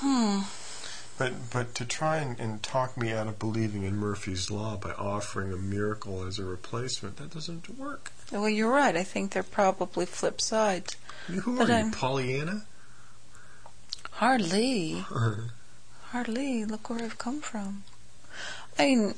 But to try and talk me out of believing in Murphy's Law by offering a miracle as a replacement, that doesn't work. Well, you're right. I think they're probably flip sides. Who are you, Pollyanna? Hardly. Hardly. Look where I've come from. I mean,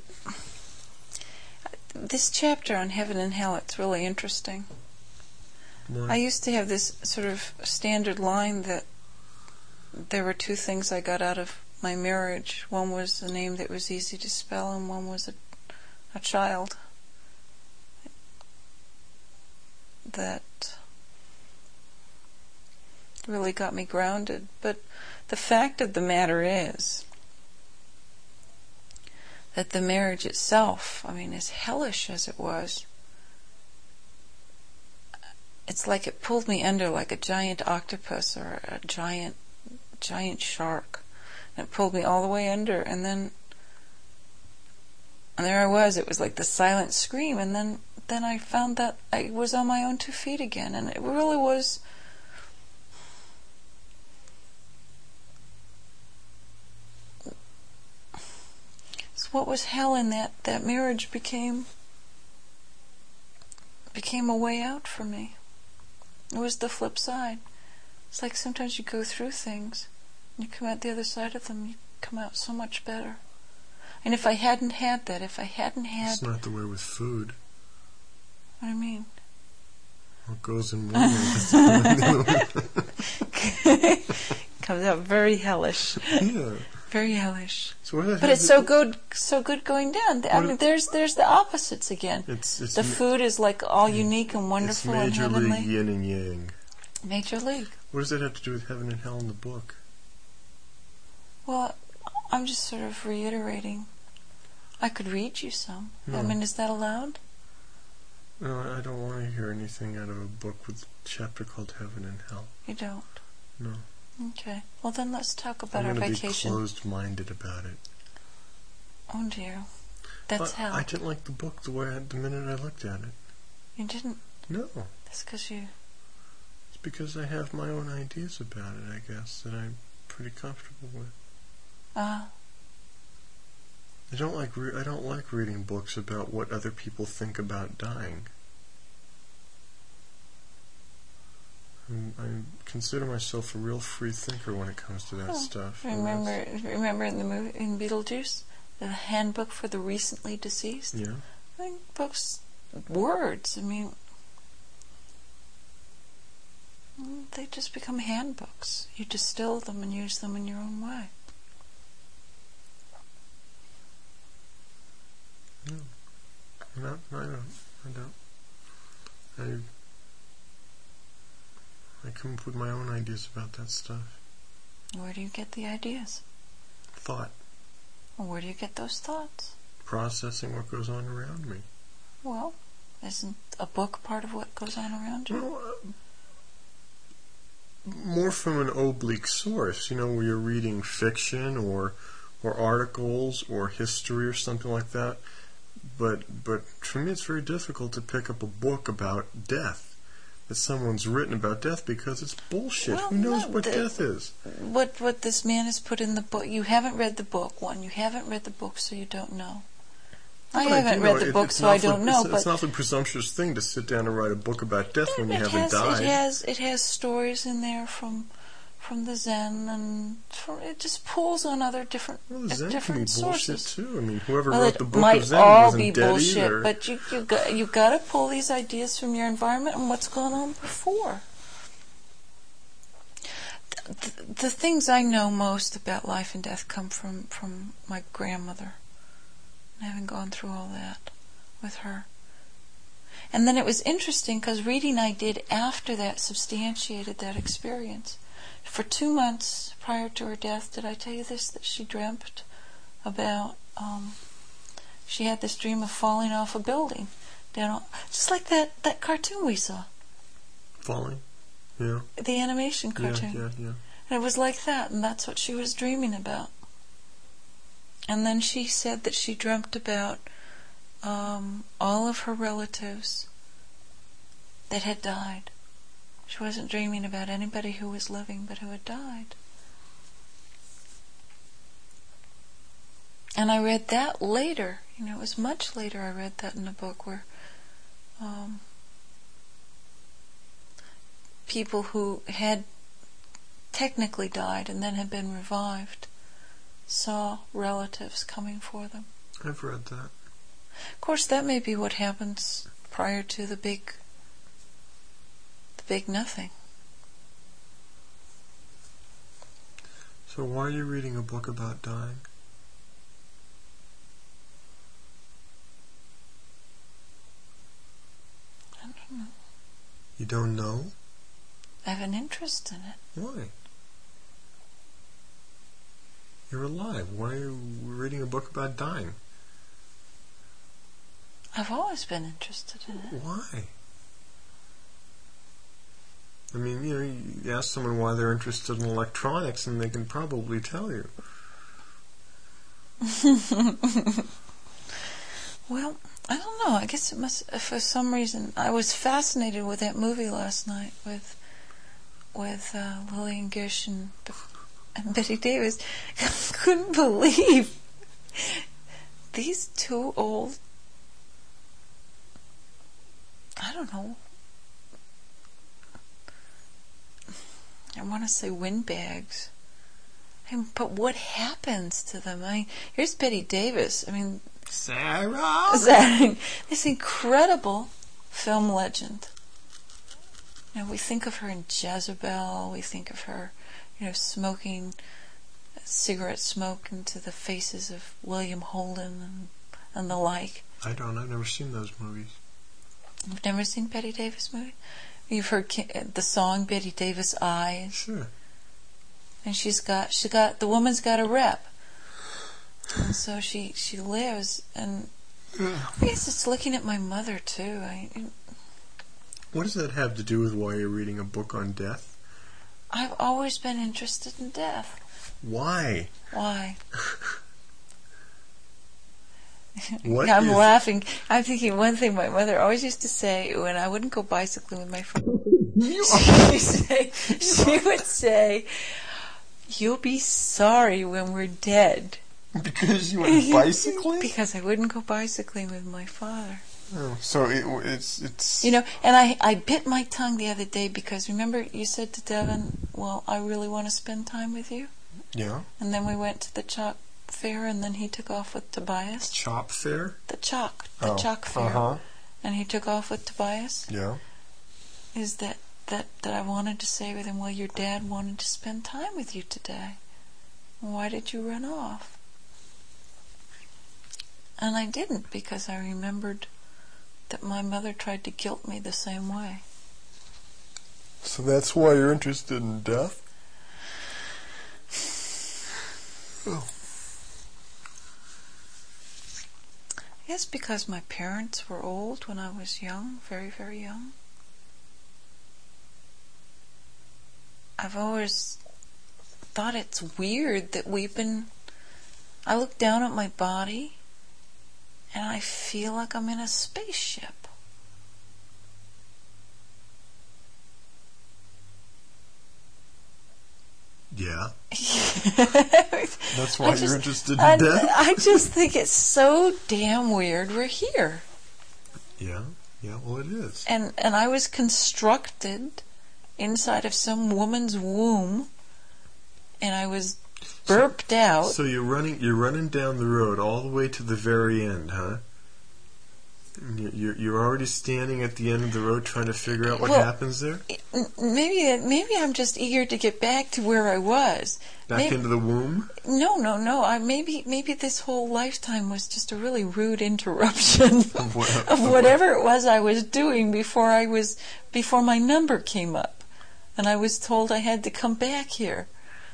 this chapter on heaven and hell, it's really interesting. What? I used to have this sort of standard line that there were two things I got out of my marriage. One was a name that was easy to spell, and one was a child. That really got me grounded. But the fact of the matter is that the marriage itself, I mean, as hellish as it was, it's like it pulled me under like a giant octopus or a giant shark. And it pulled me all the way under, and there I was. It was like the silent scream, and then I found that I was on my own 2 feet again, and it really was. So what was hell in that marriage became a way out for me. It was the flip side. It's like sometimes you go through things, and you come out the other side of them, you come out so much better. And if I hadn't had that, It's not the way with food. What do you mean? What goes in one way comes out very hellish. Yeah. Very hellish. So but it's so good going down. I mean, there's the opposites again. The food is like all unique and wonderful and heavenly. It's Major League Yin and Yang. Major League. What does that have to do with heaven and hell in the book? Well, I'm just sort of reiterating. I could read you some. No. I mean, is that allowed? No, I don't want to hear anything out of a book with a chapter called Heaven and Hell. You don't? No. Okay. Well, then let's talk about our vacation. I'm going to be closed-minded about it. Oh, dear. That's hell. I didn't like the book the minute I looked at it. You didn't? No. That's because you... It's because I have my own ideas about it, I guess, that I'm pretty comfortable with. I don't like reading books about what other people think about dying. I consider myself a real free thinker when it comes to that stuff. Remember in the movie in Beetlejuice, the handbook for the recently deceased? Yeah. I think books, words, I mean, they just become handbooks. You distill them and use them in your own way. No, I don't. I come up with my own ideas about that stuff. Where do you get the ideas? Thought. Well, where do you get those thoughts? Processing what goes on around me. Well, isn't a book part of what goes on around you? Well, more from an oblique source, where you're reading fiction or articles or history or something like that. But for me, it's very difficult to pick up a book about death. That someone's written about death, because it's bullshit. Well, who knows what death is? What this man has put in the book. You haven't read the book. You haven't read the book, so you don't know. I haven't read the book, so I don't know. It's not a presumptuous thing to sit down and write a book about death when you haven't died. It has stories in there from the Zen, and it just pulls on other different Zen different can be bullshit sources. Too. I mean, whoever wrote the book might of Zen all wasn't be dead bullshit, either. but you got to pull these ideas from your environment and what's gone on before. The things I know most about life and death come from my grandmother, and having gone through all that with her. And then it was interesting because reading I did after that substantiated that experience. For 2 months prior to her death, did I tell you this, that she dreamt about, she had this dream of falling off a building, just like that cartoon we saw. Falling? Yeah. The animation cartoon. Yeah. And it was like that, and that's what she was dreaming about. And then she said that she dreamt about all of her relatives that had died. She wasn't dreaming about anybody who was living, but who had died. And I read that later. It was much later I read that in a book where people who had technically died and then had been revived saw relatives coming for them. I've read that. Of course, that may be what happens prior to the big nothing. So why are you reading a book about dying? I don't know. You don't know? I have an interest in it. Why? You're alive. Why are you reading a book about dying? I've always been interested in it. Why? I mean, you ask someone why they're interested in electronics and they can probably tell you. Well, I don't know. I guess it must, for some reason, I was fascinated with that movie last night with Lillian Gish and Betty Davis. I couldn't believe these two old, I don't know, I want to say windbags. But what happens to them? Here's Betty Davis. Sarah! This incredible film legend. We think of her in Jezebel. We think of her, smoking cigarette smoke into the faces of William Holden and the like. I've never seen those movies. You've never seen Betty Davis movie? You've heard the song Betty Davis Eyes? Sure. And the woman's got a rep. And so she lives, and I guess it's looking at my mother too. What does that have to do with why you're reading a book on death? I've always been interested in death. Why? Why? I'm laughing. I'm thinking one thing my mother always used to say when I wouldn't go bicycling with my friends. She would say, "You'll be sorry when we're dead." Because you went bicycling? Because I wouldn't go bicycling with my father. Oh, so it's... And I bit my tongue the other day because, remember, you said to Devin, well, I really want to spend time with you? Yeah. And then we went to the chalk fair, and then he took off with Tobias. Chop fair? The chalk fair. Uh-huh. And he took off with Tobias. Yeah. Is that I wanted to say with him, well, your dad wanted to spend time with you today. Why did you run off? And I didn't, because I remembered that my mother tried to guilt me the same way. So that's why you're interested in death? Oh. I guess because my parents were old when I was young, very, very young. I've always thought it's weird that I look down at my body and I feel like I'm in a spaceship. Yeah. That's why you're interested in death? I just think it's so damn weird we're here. Yeah, well it is. And I was constructed inside of some woman's womb, and I was burped out. So you're running down the road all the way to the very end, huh? You're already standing at the end of the road trying to figure out what happens there? Maybe I'm just eager to get back to where I was. Into the womb? No. Maybe this whole lifetime was just a really rude interruption of whatever it was I was doing before my number came up, and I was told I had to come back here.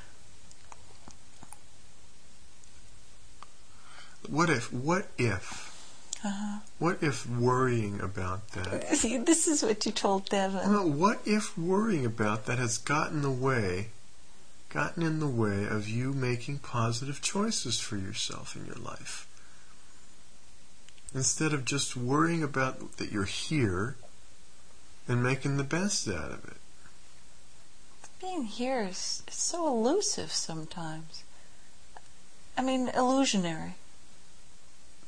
What if? Uh-huh. What if worrying about that? See, this is what you told Devin. Well, what if worrying about that has gotten in the way of you making positive choices for yourself in your life? Instead of just worrying about that you're here and making the best out of it. Being here is so elusive sometimes. Illusionary.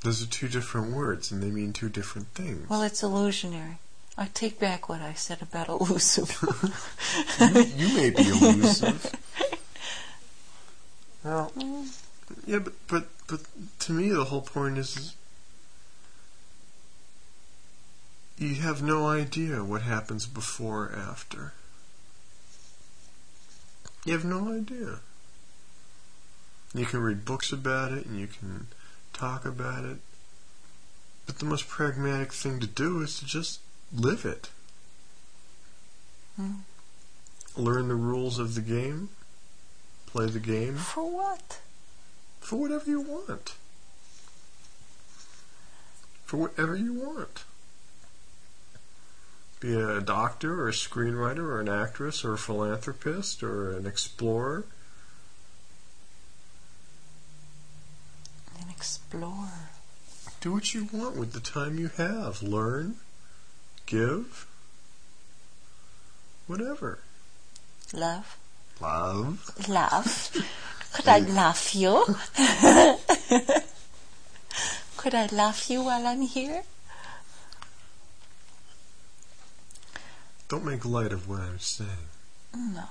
Those are two different words, and they mean two different things. Well, it's illusionary. I take back what I said about elusive. You may be elusive. Well, yeah, but to me the whole point is you have no idea what happens before or after. You have no idea. You can read books about it and you can talk about it, but the most pragmatic thing to do is to just live it. Learn the rules of the game. Play the game. For what? For whatever you want. For whatever you want. Be a doctor or a screenwriter or an actress or a philanthropist or an explorer. An explorer. Do what you want with the time you have. Learn. Give. Whatever. Love. Love. Love. Could I love you? Could I love you while I'm here? Don't make light of what I'm saying. No.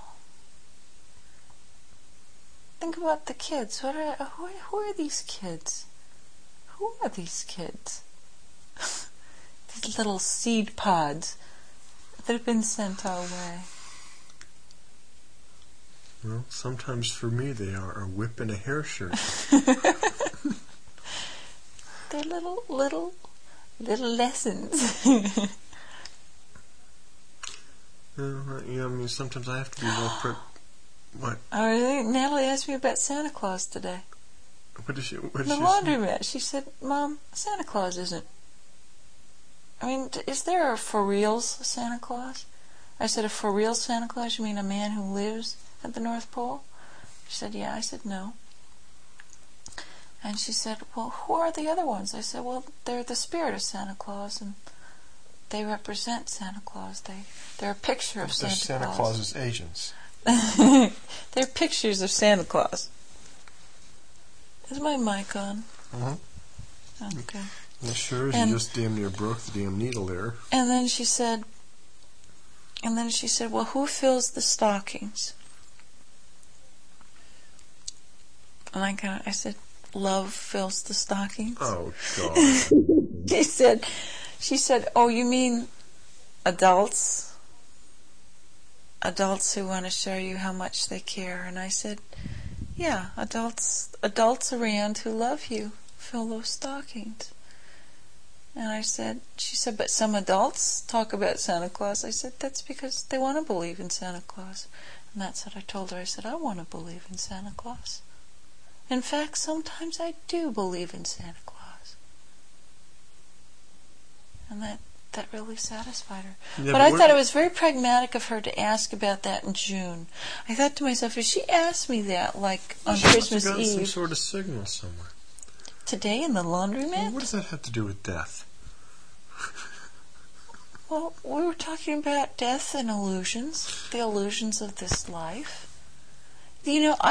Think about the kids. Who are these kids? Who are these kids? These little seed pods that have been sent our way. Well, sometimes for me they are a whip and a hair shirt. They're little lessons. I mean, sometimes I have to be more What? Natalie asked me about Santa Claus today. What did she The say? laundromat. She said, Mom, Santa Claus isn't... I mean, is there a for reals Santa Claus? I said, a for real Santa Claus? You mean a man who lives at the North Pole? She said, yeah. I said, no. And she said, well, who are the other ones? I said, well, they're the spirit of Santa Claus, and they represent Santa Claus. They're a picture of Santa Claus. They're Santa Claus's agents. They're pictures of Santa Claus. Is my mic on? Uh-huh. Okay. Yeah, sure is. You just damn near broke the damn needle there. And then she said, well, who fills the stockings? And I said, love fills the stockings. Oh, God. She said, oh, you mean adults? Adults who want to show you how much they care. And I said, yeah, adults around who love you fill those stockings. And she said, but some adults talk about Santa Claus. I said, that's because they want to believe in Santa Claus. And that's what I told her. I said, I want to believe in Santa Claus. In fact, sometimes I do believe in Santa Claus. And that really satisfied her. Yeah, but I thought it was very pragmatic of her to ask about that in June. I thought to myself, if she asked me that, like on Christmas Eve... She must have gotten some sort of signal somewhere. Today in the laundromat? Well, what does that have to do with death? Well, we were talking about death and illusions, the illusions of this life. You know,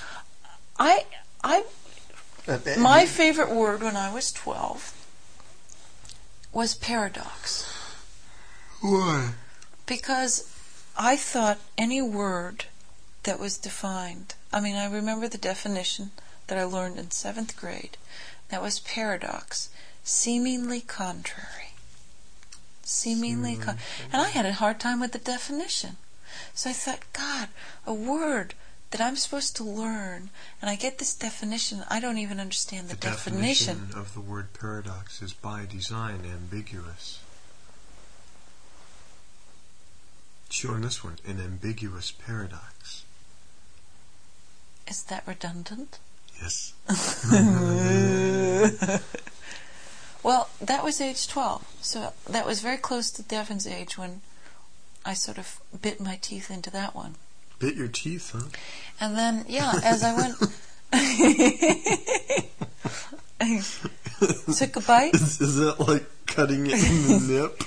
my favorite word when I was 12 was paradox. Why? Because I thought any word that was defined, I remember the definition that I learned in 7th grade. That was paradox, seemingly contrary. And I had a hard time with the definition. So I thought, God, a word that I'm supposed to learn, and I get this definition, I don't even understand the definition. The definition of the word paradox is by design ambiguous. Showing this one, an ambiguous paradox. Is that redundant? Yes. Well, that was age 12. So that was very close to Devin's age when I sort of bit my teeth into that one. Bit your teeth, huh? And then, yeah, as I went... I took a bite. Is that like cutting it in the nip?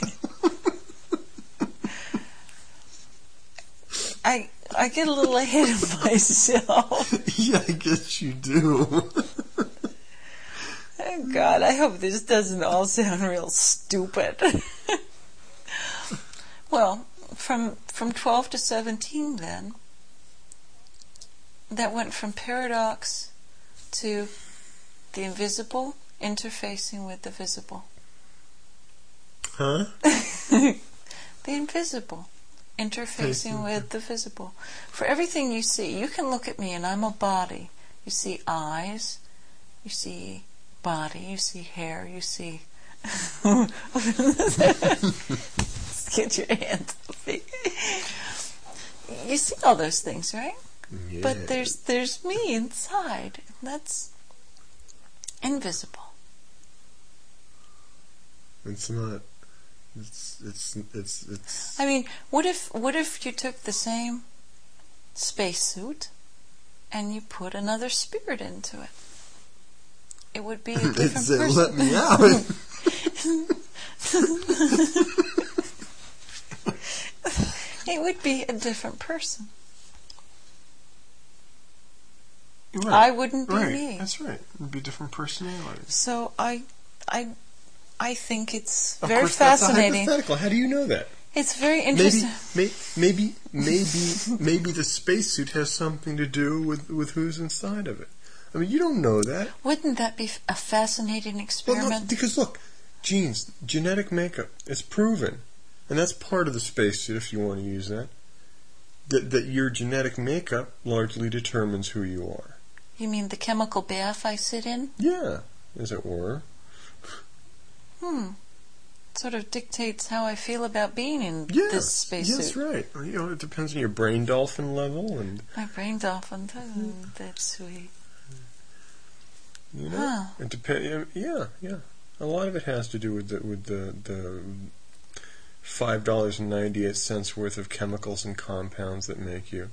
I get a little ahead of myself. Yeah, I guess you do. God, I hope this doesn't all sound real stupid. Well, from 12 to 17 then, that went from paradox to the invisible interfacing with the visible. Huh? The invisible interfacing with the visible. For everything you see, you can look at me and I'm a body. You see eyes, you see body, you see hair, you see... Get your hands off me. You see all those things, right? Yeah. But there's me inside, and that's invisible. It's not. It's. I mean, what if you took the same spacesuit and you put another spirit into it? It would be a different person. Let me out. It would be a different person. Right. I wouldn't be right. me. That's right. It'd be different personalities. So I think it's Of very course, that's fascinating. hypothetical. How do you know that? It's very interesting. Maybe the spacesuit has something to do with who's inside of it. I mean, you don't know that. Wouldn't that be a fascinating experiment? Well, no, because look, genes, genetic makeup, it's proven. And that's part of the spacesuit, if you want to use that. That your genetic makeup largely determines who you are. You mean the chemical bath I sit in? Yeah, as it were. Sort of dictates how I feel about being in this spacesuit. Yes, right. You know, it depends on your brain dolphin level and. My brain dolphin, that's sweet. You know, it depends. Yeah. A lot of it has to do with the $5.98 worth of chemicals and compounds that make you.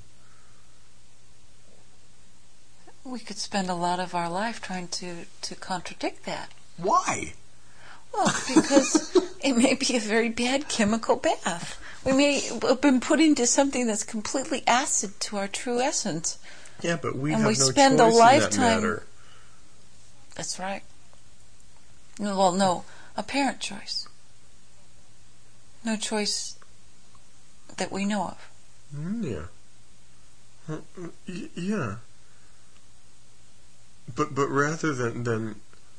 We could spend a lot of our life trying to contradict that. Why? Well, because it may be a very bad chemical bath. We may have been put into something that's completely acid to our true essence. Yeah, but we And have we no spend choice a lifetime. in that matter. That's right. No, apparent choice. No choice that we know of. Yeah. Yeah. But rather than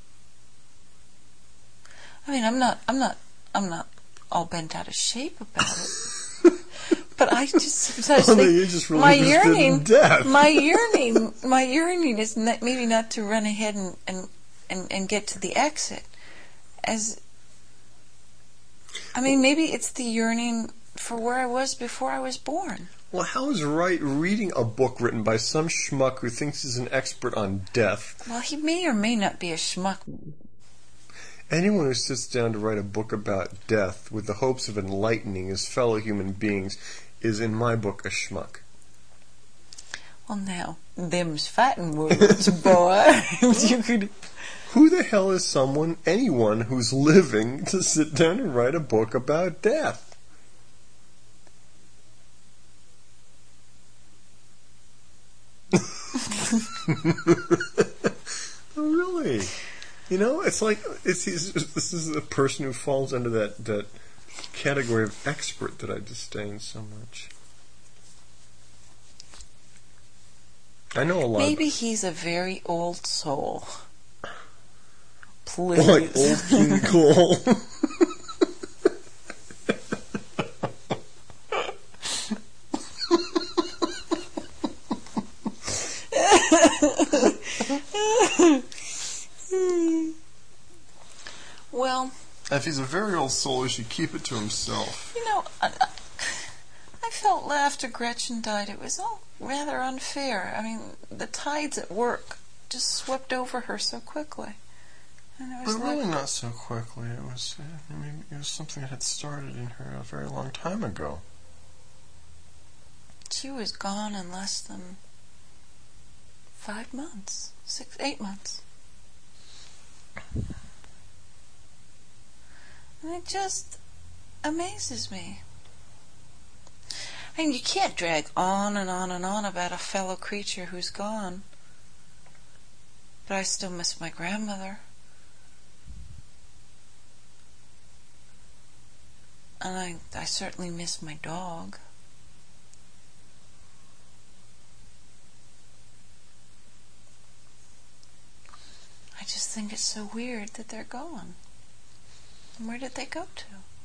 I mean, I'm not all bent out of shape about it. But I just sometimes think you're just really interested in death. my yearning is maybe not to run ahead and get to the exit. Maybe it's the yearning for where I was before I was born. Well, how is Wright reading a book written by some schmuck who thinks he's an expert on death? Well, he may or may not be a schmuck. Anyone who sits down to write a book about death with the hopes of enlightening his fellow human beings is, in my book, a schmuck. Well, now, them's fighting words, boy. You could... Who the hell is anyone who's living to sit down and write a book about death? Really? You know, it's like this is a person who falls under that category of expert that I disdain so much. I know a lot. Maybe he's a very old soul. Please. Like old King Cole. Well, if he's a very old soul, he should keep it to himself. You know, I felt after Gretchen died, it was all rather unfair. I mean, the tides at work just swept over her so quickly. And it was But really not so quickly. It was something that had started in her a very long time ago. She was gone in less than 5 months, 8 months. And it just amazes me. I mean, you can't drag on and on and on about a fellow creature who's gone. But I still miss my grandmother. And I certainly miss my dog. I just think it's so weird that they're gone. And where did they go to?